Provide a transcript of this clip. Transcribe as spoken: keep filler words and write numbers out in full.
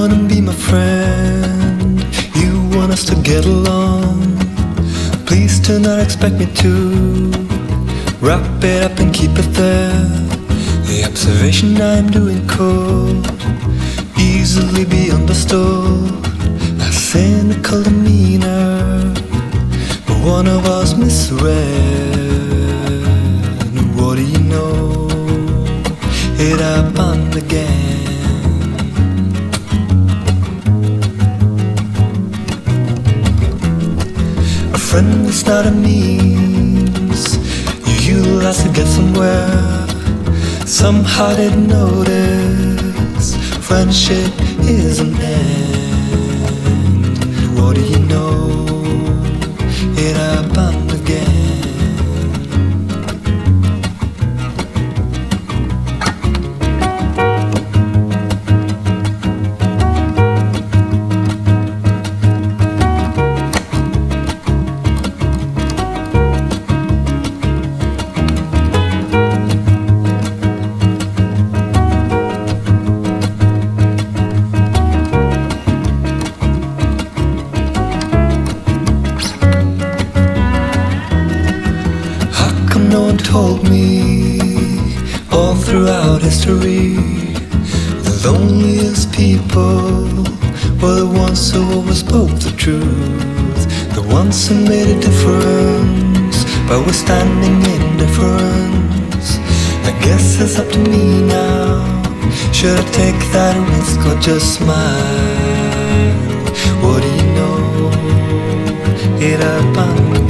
wanna be my friend, you want us to get along. Please do not expect me to wrap it up and keep it there. The observation I'm doing could easily be understood. A cynical demeanor, but one of us misread. What do you know? It happened again. A friend is not a means you utilize to get somewhere. Somehow didn't notice friendship is an end. What do you know? It happened again. No one told me all throughout history the loneliest people were the ones who always spoke the truth, the ones who made a difference by withstanding indifference. I guess it's up to me now. Should I take that risk or just smile? What do you know? It happened.